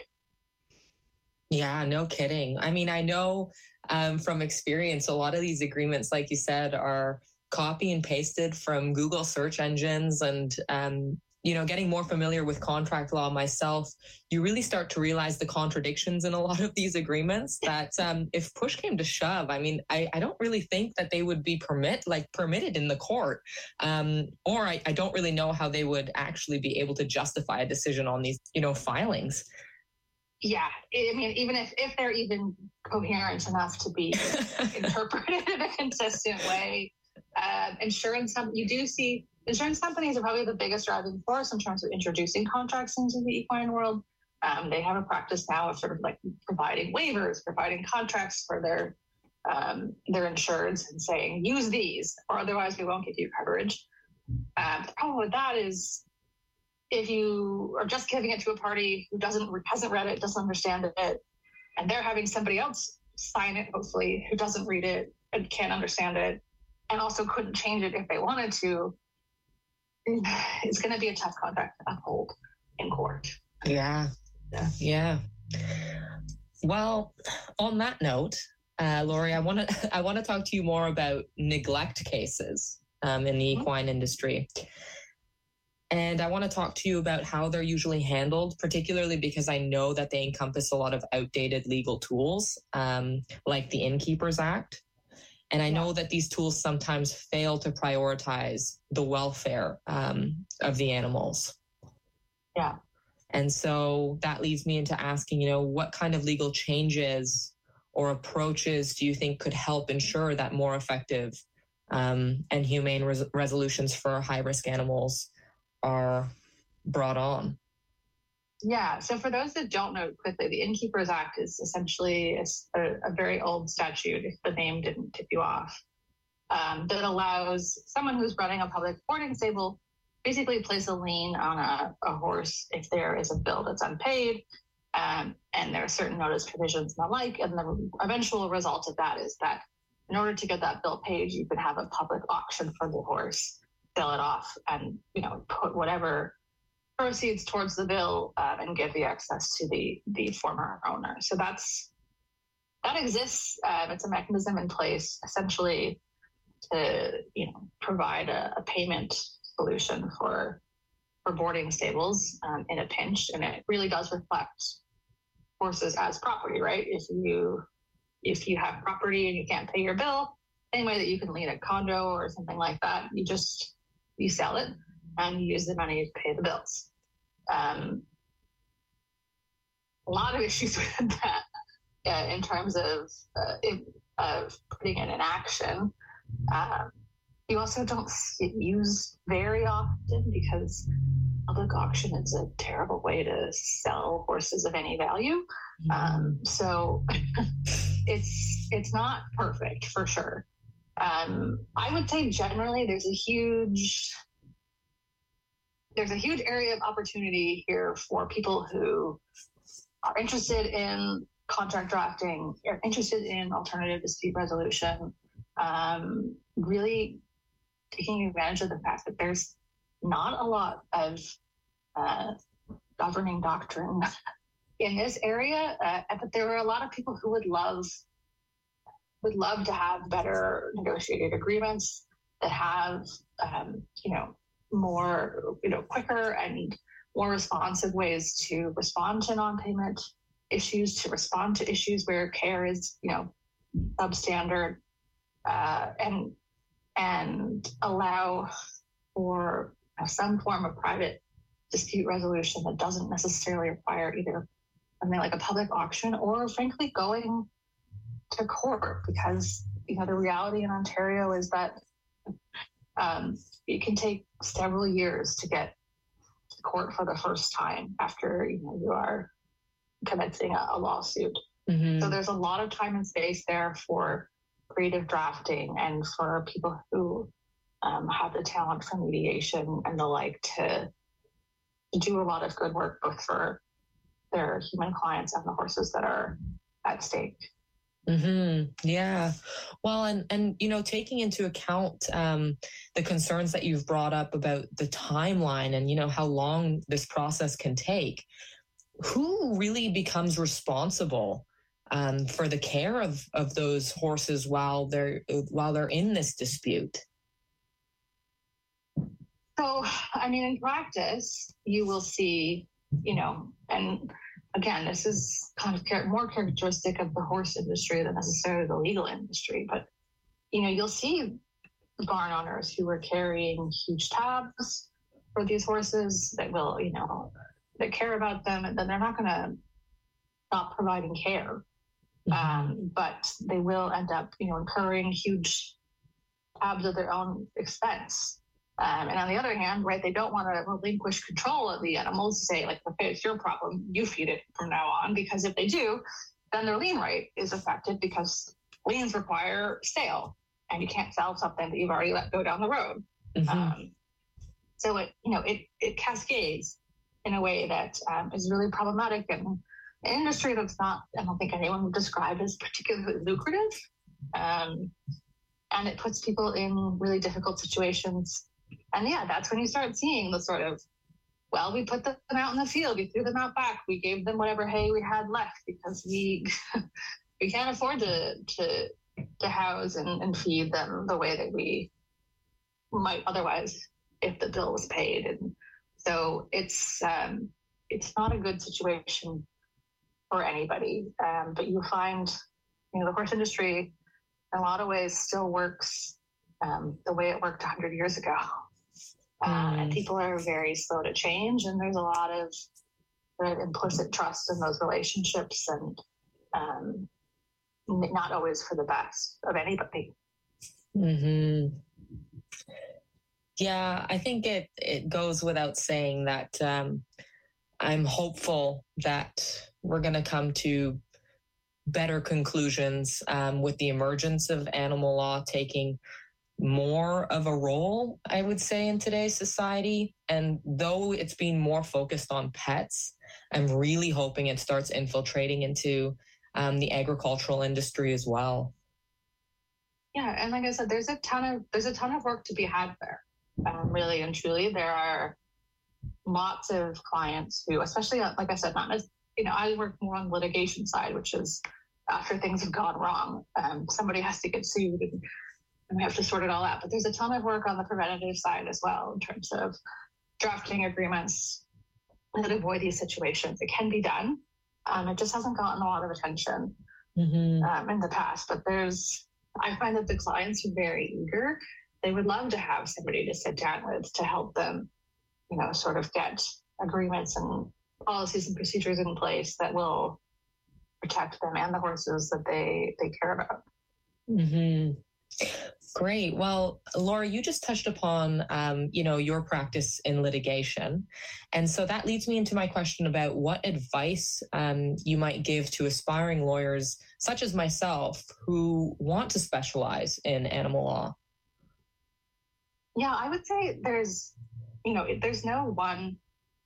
Speaker 6: Yeah, no kidding. I mean, I know um, from experience, a lot of these agreements, like you said, are copy and pasted from Google search engines. And, um, you know, getting more familiar with contract law myself, you really start to realize the contradictions in a lot of these agreements that um, if push came to shove, I mean, I, I don't really think that they would be permit like permitted in the court. Um, or I, I don't really know how they would actually be able to justify a decision on these, you know, filings.
Speaker 7: Yeah, I mean, even if, if they're even coherent enough to be interpreted in a consistent way, uh, insurance, you do see insurance companies are probably the biggest driving force in terms of introducing contracts into the equine world. Um, they have a practice now of sort of like providing waivers, providing contracts for their um, their insureds and saying, use these, or otherwise we won't give you coverage. Um, the problem with that is, if you are just giving it to a party who doesn't hasn't read it, doesn't understand it, and they're having somebody else sign it, hopefully, who doesn't read it and can't understand it, and also couldn't change it if they wanted to, it's going to be a tough contract to uphold in court.
Speaker 6: Yeah, yeah. yeah. Well, on that note, uh, Lori, I want to I want to talk to you more about neglect cases um, in the equine industry. And I want to talk to you about how they're usually handled, particularly because I know that they encompass a lot of outdated legal tools, um, like the Innkeepers Act. And I know that these tools sometimes fail to prioritize the welfare um, of the animals.
Speaker 7: Yeah.
Speaker 6: And so that leads me into asking, you know, what kind of legal changes or approaches do you think could help ensure that more effective um, and humane res- resolutions for high-risk animals are brought on?
Speaker 7: Yeah, so for those that don't know quickly, the Innkeepers Act is essentially a, a very old statute, if the name didn't tip you off, um, that allows someone who's running a public boarding stable basically place a lien on a, a horse if there is a bill that's unpaid, um, and there are certain notice provisions and the like, and the eventual result of that is that in order to get that bill paid, you could have a public auction for the horse, sell it off, and, you know, put whatever proceeds towards the bill uh, and give the excess to the the former owner. So that's that exists. Uh, it's a mechanism in place essentially to, you know, provide a, a payment solution for for boarding stables um, in a pinch, and it really does reflect horses as property, right? If you if you have property and you can't pay your bill, same way that you can lien a condo or something like that, you just you sell it and you use the money to pay the bills. Um, a lot of issues with that uh, in terms of uh, in, of putting it in action. Um, you also don't see it used very often because public auction is a terrible way to sell horses of any value. Um, so it's it's not perfect for sure. Um, I would say generally there's a huge there's a huge area of opportunity here for people who are interested in contract drafting, are interested in alternative dispute resolution, um, really taking advantage of the fact that there's not a lot of uh, governing doctrine in this area, uh, but there are a lot of people who would love would love to have better negotiated agreements that have, um, you know, more, you know, quicker and more responsive ways to respond to non-payment issues, to respond to issues where care is, you know, substandard, uh, and and allow for some form of private dispute resolution that doesn't necessarily require either something like a public auction or, frankly, going to court, because, you know, the reality in Ontario is that um, it can take several years to get to court for the first time after, you know, you are commencing a, a lawsuit. Mm-hmm. So there's a lot of time and space there for creative drafting and for people who um, have the talent for mediation and the like to, to do a lot of good work, both for their human clients and the horses that are at stake.
Speaker 6: Mm-hmm. Yeah. Well, and, and, you know, taking into account um, the concerns that you've brought up about the timeline and, you know, how long this process can take, who really becomes responsible um, for the care of, of those horses while they're, while they're in this dispute?
Speaker 7: So, I mean, in practice, you will see, you know, and again, this is kind of char- more characteristic of the horse industry than necessarily the legal industry, but, you know, you'll see barn owners who are carrying huge tabs for these horses that will, you know, that care about them, and then they're not going to stop providing care. Mm-hmm. Um, but they will end up, you know, incurring huge tabs at their own expense. Um, and on the other hand, right, they don't want to relinquish control of the animals, say, like, okay, it's your problem, you feed it from now on, because if they do, then their lien right is affected, because liens require sale, and you can't sell something that you've already let go down the road. Mm-hmm. Um, so it, you know, it, it cascades in a way that um, is really problematic, and an industry that's not, I don't think anyone would describe as particularly lucrative. Um, and it puts people in really difficult situations. And yeah, that's when you start seeing the sort of, well, we put them out in the field, we threw them out back, we gave them whatever hay we had left because we we can't afford to to to house and, and feed them the way that we might otherwise if the bill was paid. And so it's um, it's not a good situation for anybody. Um, but you find, you know, the horse industry in a lot of ways still works um, the way it worked one hundred years ago. Uh, mm. And people are very slow to change, and there's a lot of sort of implicit trust in those relationships, and um, not always for the best of anybody.
Speaker 6: Mm-hmm. Yeah, I think it, it goes without saying that um, I'm hopeful that we're going to come to better conclusions um, with the emergence of animal law taking more of a role, I would say, in today's society. And though it's being more focused on pets, I'm really hoping it starts infiltrating into um, the agricultural industry as well.
Speaker 7: Yeah, and like I said, there's a ton of there's a ton of work to be had there. Um, really and truly, there are lots of clients who, especially like I said, not as you know, I work more on the litigation side, which is after things have gone wrong, um, somebody has to get sued and, and we have to sort it all out. But there's a ton of work on the preventative side as well in terms of drafting agreements that avoid these situations. It can be done. Um, it just hasn't gotten a lot of attention
Speaker 6: Mm-hmm.
Speaker 7: um, in the past. But there's, I find that the clients are very eager. They would love to have somebody to sit down with to help them, you know, sort of get agreements and policies and procedures in place that will protect them and the horses that they, they care about.
Speaker 6: Mm-hmm. Great. Well, Laura, you just touched upon, um, you know, your practice in litigation. And so that leads me into my question about what advice um, you might give to aspiring lawyers, such as myself, who want to specialize in animal law.
Speaker 7: Yeah, I would say there's, you know, there's no one,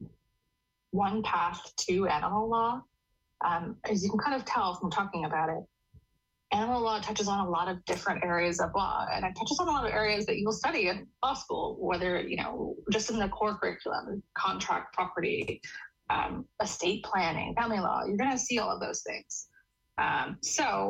Speaker 7: one path to animal law. Um, as you can kind of tell from talking about it, animal law touches on a lot of different areas of law, and it touches on a lot of areas that you'll study in law school, whether, you know, just in the core curriculum, contract, property, um, estate planning, family law. You're going to see all of those things. Um, so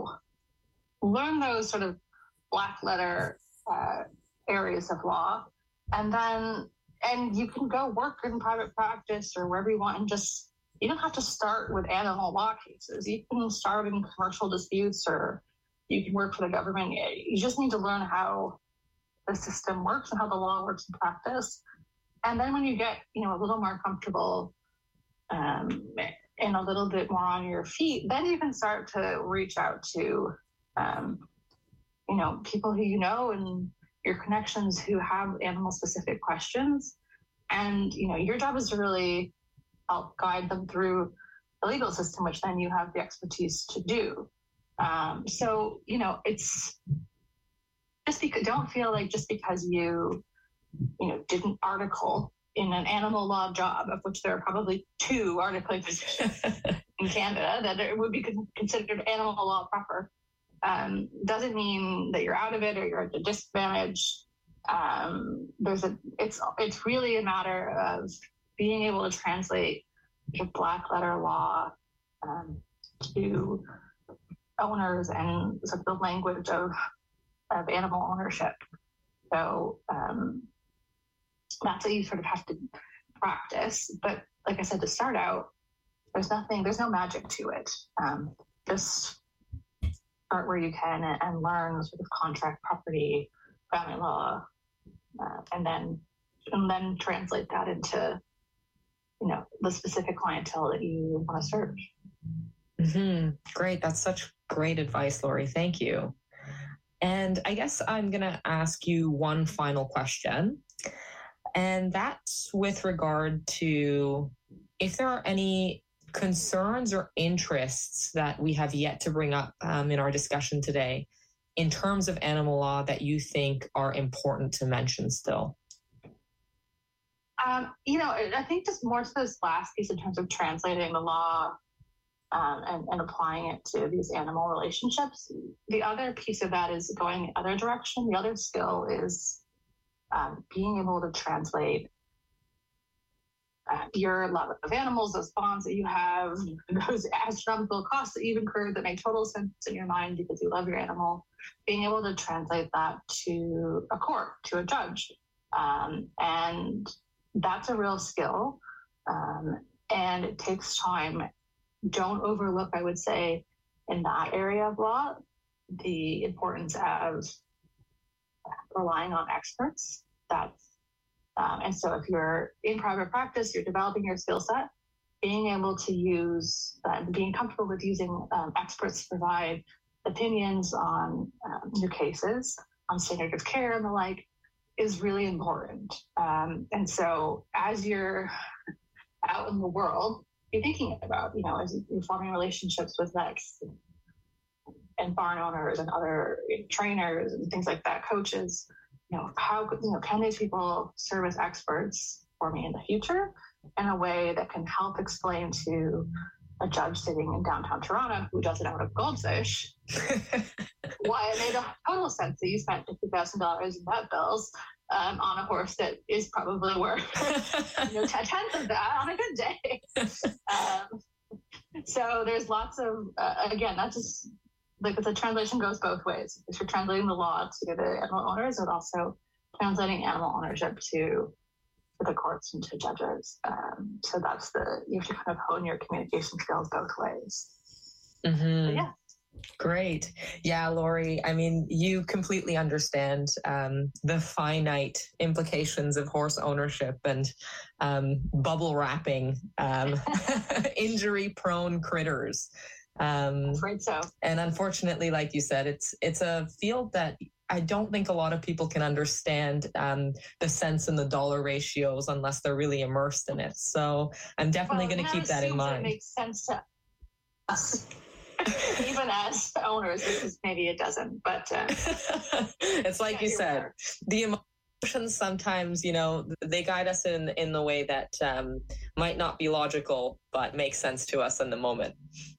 Speaker 7: learn those sort of black letter uh, areas of law, and then, and you can go work in private practice or wherever you want, and just, you don't have to start with animal law cases. You can start in commercial disputes, or you can work for the government. You just need to learn how the system works and how the law works in practice. And then when you get, you know, a little more comfortable um, and a little bit more on your feet, then you can start to reach out to, um, you know, people who you know and your connections who have animal-specific questions. And, you know, your job is to really help guide them through the legal system, which then you have the expertise to do. Um, so, you know, it's just because, don't feel like just because you, you know, did an article in an animal law job, of which there are probably two articling positions in Canada, that it would be considered animal law proper, um, doesn't mean that you're out of it or you're at a disadvantage. Um, there's a, it's, it's really a matter of being able to translate the black letter law um, to owners and sort of the language of, of animal ownership. So um, that's what you sort of have to practice. But like I said, to start out, there's nothing, there's no magic to it. Um, just start where you can and, and learn sort of contract, property, family law, uh, and then and then translate that into, you know, the specific clientele that you want to serve.
Speaker 6: Mm-hmm. Great. That's such great advice, Lori. Thank you. And I guess I'm going to ask you one final question. And that's with regard to if there are any concerns or interests that we have yet to bring up um, in our discussion today in terms of animal law that you think are important to mention still.
Speaker 7: Um, you know, I think just more to this last piece in terms of translating the law um, and, and applying it to these animal relationships. The other piece of that is going the other direction. The other skill is um, being able to translate uh, your love of animals, those bonds that you have, those astronomical costs that you've incurred that make total sense in your mind because you love your animal, being able to translate that to a court, to a judge. Um, and that's a real skill, um, and it takes time. Don't overlook, I would say, in that area of law, the importance of relying on experts. That's, um, and so if you're in private practice, you're developing your skill set, being able to use, uh, being comfortable with using um, experts to provide opinions on um, your cases, on standard of care and the like, is really important. Um, and so as you're out in the world, you're thinking about, you know, as you're forming relationships with vets and barn owners and other trainers and things like that, coaches, you know, how, you know, can these people serve as experts for me in the future in a way that can help explain to a judge sitting in downtown Toronto who doesn't own a goldfish why it made a total sense that you spent fifty thousand dollars in vet bills um, on a horse that is probably worth you know, ten tenths of that on a good day. Um, so there's lots of, uh, again, that's just, like the translation goes both ways. If you're translating the law to the animal owners, but also translating animal ownership to to the courts and to judges. Um, so that's the, you have to kind of hone your communication skills both ways.
Speaker 6: Mm-hmm.
Speaker 7: Yeah.
Speaker 6: Great. Yeah, Lori, I mean, you completely understand um, the finite implications of horse ownership and um, bubble wrapping um, injury-prone critters. Um,
Speaker 7: Afraid so.
Speaker 6: And unfortunately, like you said, it's it's a field that I don't think a lot of people can understand um, the cents and the dollar ratios unless they're really immersed in it. So I'm definitely
Speaker 7: well,
Speaker 6: going to keep that in mind.
Speaker 7: It makes sense to us. Even as owners, because maybe it doesn't, but uh,
Speaker 6: it's like you said, aware. The emotions sometimes, you know, they guide us in in the way that um, might not be logical, but makes sense to us in the moment.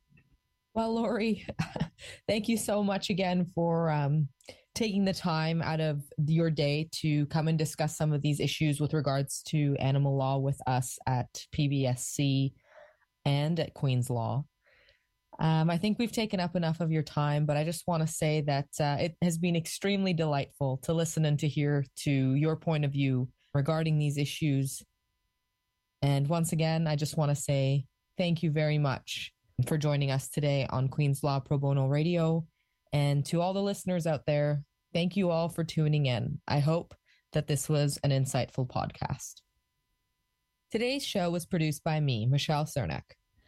Speaker 6: Well, Lori, thank you so much again for um, taking the time out of your day to come and discuss some of these issues with regards to animal law with us at P B S C and at Queen's Law. Um, I think we've taken up enough of your time, but I just want to say that uh, it has been extremely delightful to listen and to hear to your point of view regarding these issues. And once again, I just want to say thank you very much for joining us today on Queen's Law Pro Bono Radio. And to all the listeners out there, thank you all for tuning in. I hope that this was an insightful podcast. Today's show was produced by me, Michelle Cernak.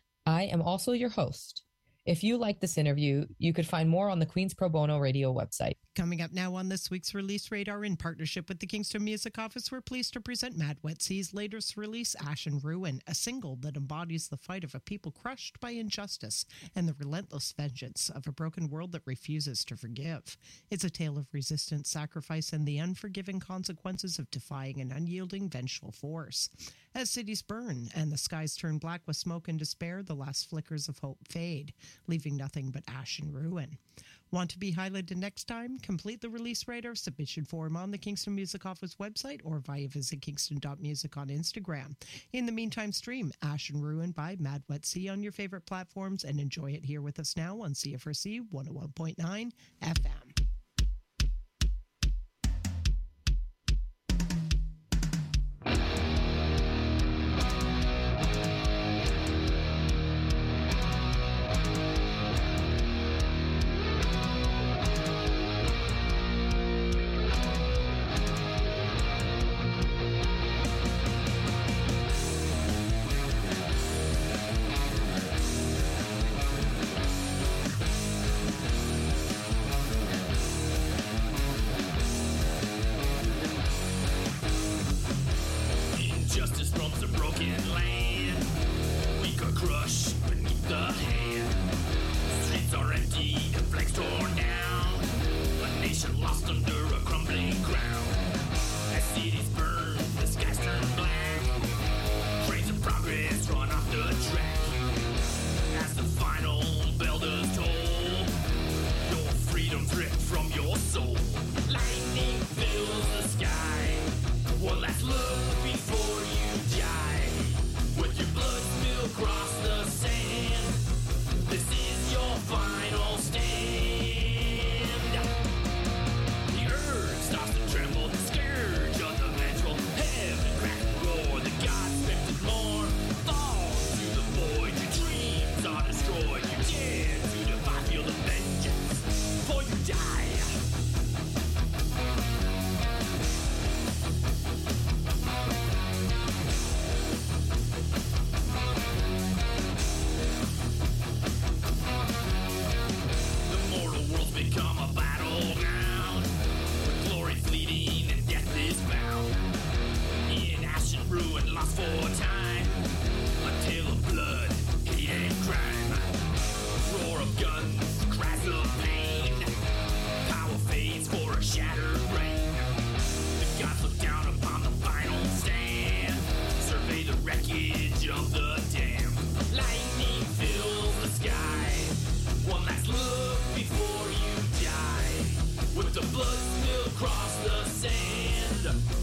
Speaker 6: I am also your host. If you like this interview, you could find more on the Queen's Pro Bono Radio website.
Speaker 8: Coming up now on this week's Release Radar, in partnership with the Kingston Music Office, we're pleased to present Mad Wet C's latest release, Ash and Ruin, a single that embodies the fight of a people crushed by injustice and the relentless vengeance of a broken world that refuses to forgive. It's a tale of resistance, sacrifice, and the unforgiving consequences of defying an unyielding, vengeful force. As cities burn and the skies turn black with smoke and despair, the last flickers of hope fade, leaving nothing but ash and ruin. Want to be highlighted next time? Complete the Release Radar submission form on the Kingston Music Office website or via visit kingston dot music on Instagram. In the meantime, stream Ash and Ruin by Mad Wet C on your favorite platforms and enjoy it here with us now on C F R C one oh one point nine F M.
Speaker 9: The blood still across the sand.